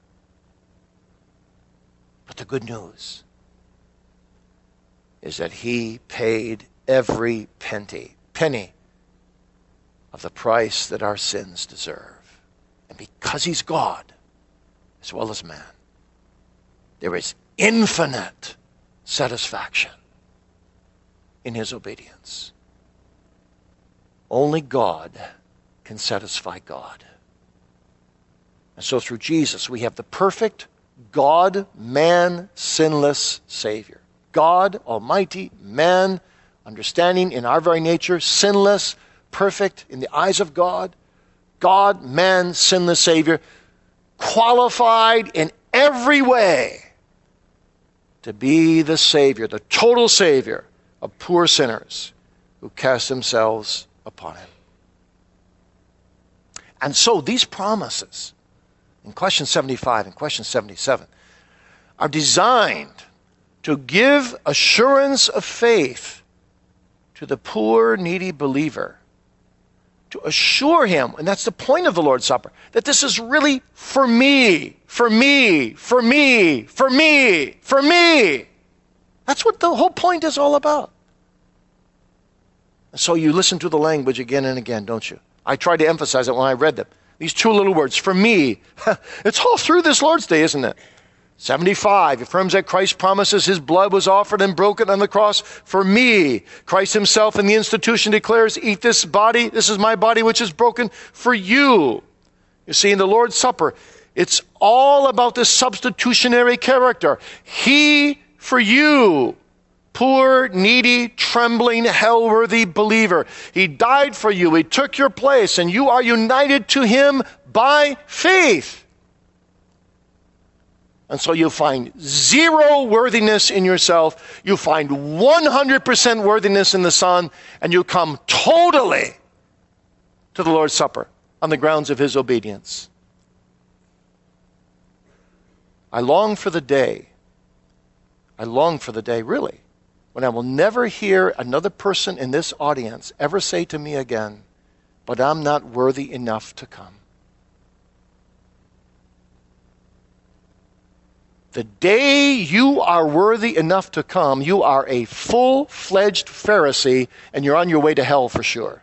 But the good news is that he paid every penny of the price that our sins deserve. And because he's God as well as man, there is infinite satisfaction in his obedience. Only God can satisfy God. And so through Jesus, we have the perfect God, man, sinless Savior. God, almighty, man, understanding in our very nature, sinless, perfect in the eyes of God. God, man, sinless Savior, qualified in every way to be the Savior, the total Savior of poor sinners who cast themselves upon him. And so these promises in question 75 and question 77 are designed to give assurance of faith to the poor, needy believer, to assure him, and that's the point of the Lord's Supper, that this is really for me, for me, for me, for me, for me. That's what the whole point is all about. And so you listen to the language again and again, don't you? I tried to emphasize it when I read them. These two little words, for me. It's all through this Lord's Day, isn't it? 75 affirms that Christ promises his blood was offered and broken on the cross for me. Christ himself in the institution declares, eat this body, this is my body which is broken for you. You see, in the Lord's Supper, it's all about this substitutionary character. He for you, poor, needy, trembling, hell-worthy believer. He died for you. He took your place, and you are united to him by faith. And so you find zero worthiness in yourself. You find 100% worthiness in the Son, and you come totally to the Lord's Supper on the grounds of his obedience. I long for the day, really, when I will never hear another person in this audience ever say to me again, but I'm not worthy enough to come. The day you are worthy enough to come, you are a full-fledged Pharisee, and you're on your way to hell for sure.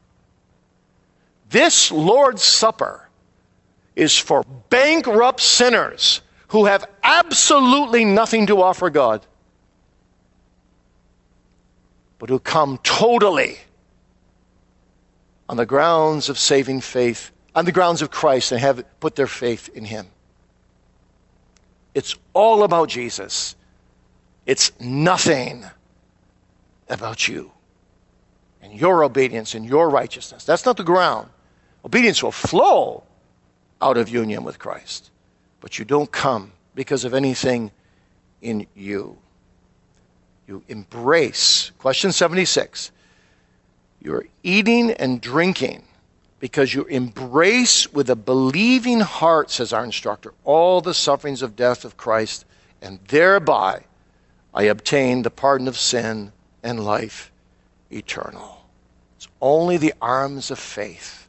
This Lord's Supper is for bankrupt sinners who have absolutely nothing to offer God, but who come totally on the grounds of saving faith, on the grounds of Christ, and have put their faith in him. It's all about Jesus. It's nothing about you and your obedience and your righteousness. That's not the ground. Obedience will flow out of union with Christ, but you don't come because of anything in you. You embrace, question 76, you're eating and drinking because you embrace with a believing heart, says our instructor, all the sufferings of death of Christ, and thereby I obtain the pardon of sin and life eternal. It's only the arms of faith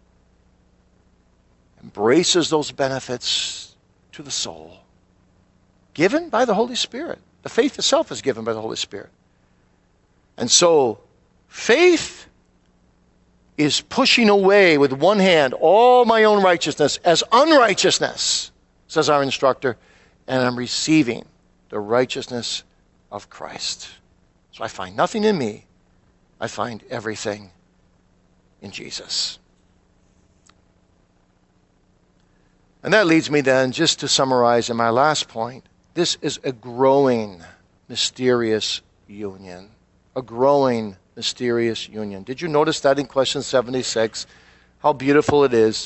embraces those benefits to the soul, given by the Holy Spirit. The faith itself is given by the Holy Spirit. And so faith is pushing away with one hand all my own righteousness as unrighteousness, says our instructor, and I'm receiving the righteousness of Christ. So I find nothing in me. I find everything in Jesus. And that leads me then, just to summarize in my last point, this is a growing, mysterious union. A growing, mysterious union. Did you notice that in question 76? How beautiful it is.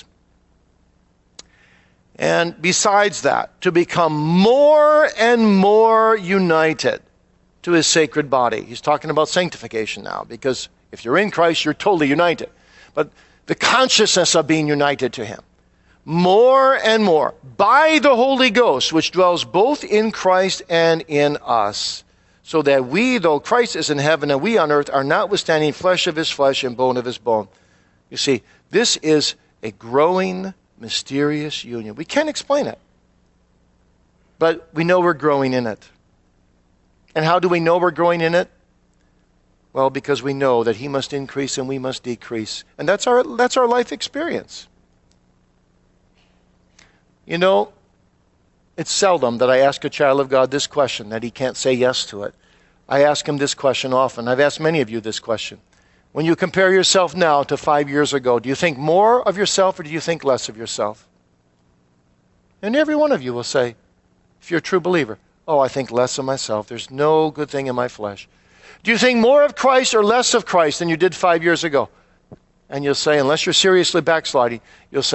And besides that, to become more and more united to his sacred body. He's talking about sanctification now, because if you're in Christ, you're totally united. But the consciousness of being united to him. More and more, by the Holy Ghost, which dwells both in Christ and in us, so that we, though Christ is in heaven and we on earth, are notwithstanding flesh of his flesh and bone of his bone. You see, this is a growing, mysterious union. We can't explain it, but we know we're growing in it. And how do we know we're growing in it? Well, because we know that he must increase and we must decrease. And that's our life experience. You know, it's seldom that I ask a child of God this question, that he can't say yes to it. I ask him this question often. I've asked many of you this question. When you compare yourself now to 5 years ago, do you think more of yourself or do you think less of yourself? And every one of you will say, if you're a true believer, oh, I think less of myself. There's no good thing in my flesh. Do you think more of Christ or less of Christ than you did 5 years ago? And you'll say, unless you're seriously backsliding, you'll say,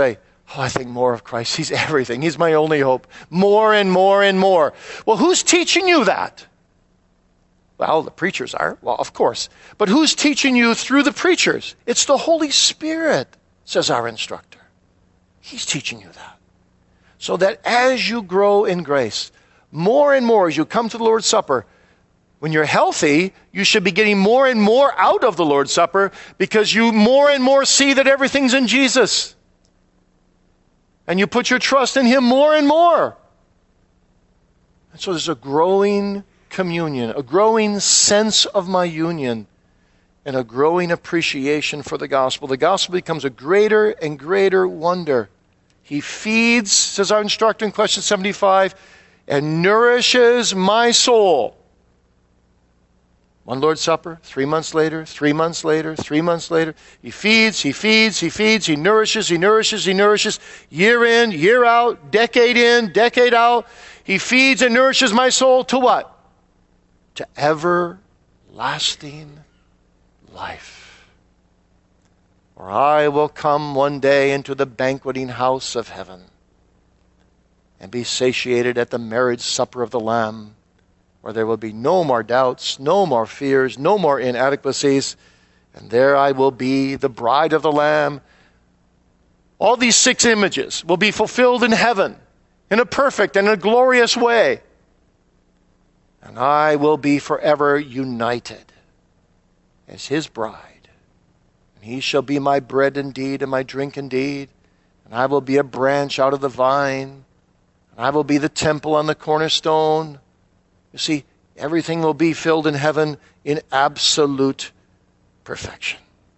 Oh, I think more of Christ. He's everything. He's my only hope. More and more and more. Well, who's teaching you that? Well, the preachers are. Well, of course. But who's teaching you through the preachers? It's the Holy Spirit, says our instructor. He's teaching you that. So that as you grow in grace, more and more as you come to the Lord's Supper, when you're healthy, you should be getting more and more out of the Lord's Supper because you more and more see that everything's in Jesus. And you put your trust in Him more and more. And so there's a growing communion, a growing sense of my union, and a growing appreciation for the gospel. The gospel becomes a greater and greater wonder. He feeds, says our instructor in question 75, and nourishes my soul. One Lord's Supper, 3 months later, 3 months later, 3 months later. He feeds, he feeds, he feeds, he nourishes, he nourishes, he nourishes. Year in, year out, decade in, decade out. He feeds and nourishes my soul to what? To everlasting life. For I will come one day into the banqueting house of heaven and be satiated at the marriage supper of the Lamb, where there will be no more doubts, no more fears, no more inadequacies. And there I will be the bride of the Lamb. All these 6 images will be fulfilled in heaven in a perfect and a glorious way. And I will be forever united as His bride. And He shall be my bread indeed and my drink indeed. And I will be a branch out of the vine. And I will be the temple on the cornerstone. You see, everything will be filled in heaven in absolute perfection.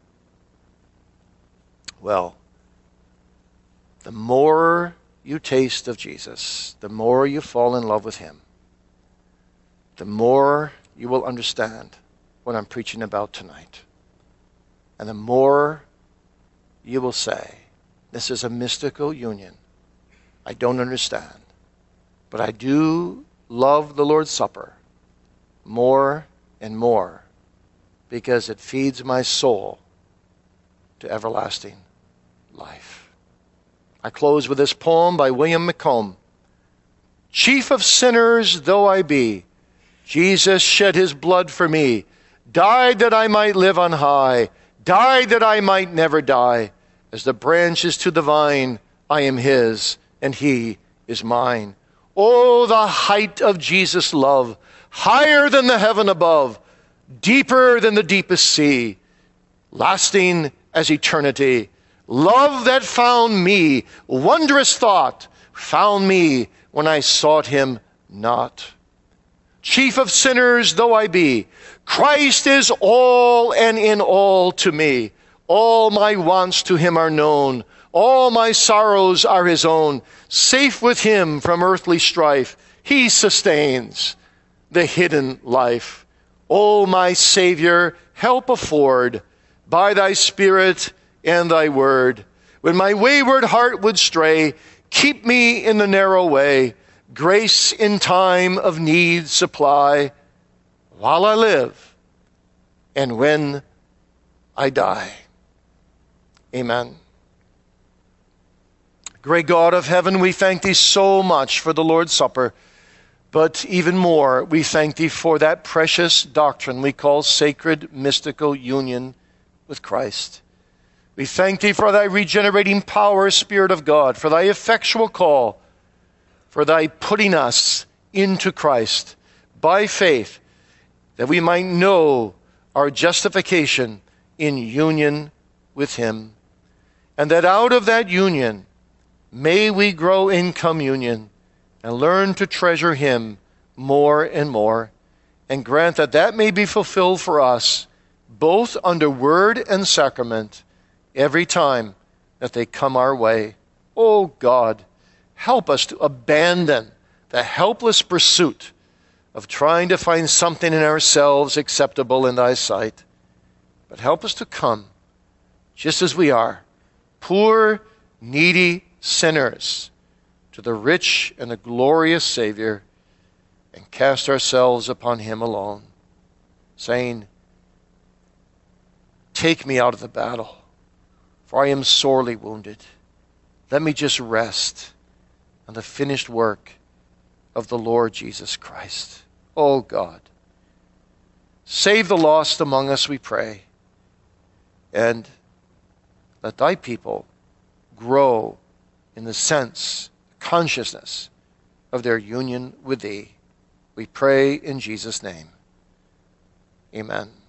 Well, the more you taste of Jesus, the more you fall in love with Him, the more you will understand what I'm preaching about tonight. And the more you will say, this is a mystical union. I don't understand, but I do love the Lord's Supper more and more because it feeds my soul to everlasting life. I close with this poem by William McComb. Chief of sinners though I be, Jesus shed His blood for me, died that I might live on high, died that I might never die. As the branch is to the vine, I am His and He is mine. Oh, the height of Jesus' love, higher than the heaven above, deeper than the deepest sea, lasting as eternity. Love that found me, wondrous thought, found me when I sought Him not. Chief of sinners though I be, Christ is all and in all to me. All my wants to Him are known. All my sorrows are His own. Safe with Him from earthly strife, He sustains the hidden life. O my Savior, help afford by Thy Spirit and Thy word. When my wayward heart would stray, keep me in the narrow way. Grace in time of need supply, while I live and when I die. Amen. Great God of heaven, we thank Thee so much for the Lord's Supper, but even more, we thank Thee for that precious doctrine we call sacred mystical union with Christ. We thank Thee for Thy regenerating power, Spirit of God, for Thy effectual call, for Thy putting us into Christ by faith, that we might know our justification in union with Him, and that out of that union may we grow in communion and learn to treasure Him more and more, and grant that that may be fulfilled for us, both under word and sacrament, every time that they come our way. Oh God, help us to abandon the helpless pursuit of trying to find something in ourselves acceptable in Thy sight. But help us to come just as we are, poor, needy sinners, to the rich and the glorious Savior, and cast ourselves upon Him alone, saying, take me out of the battle, for I am sorely wounded. Let me just rest on the finished work of the Lord Jesus Christ. Oh God, save the lost among us, we pray, and let thy people grow in the sense, consciousness of their union with thee. We pray in Jesus' name. Amen.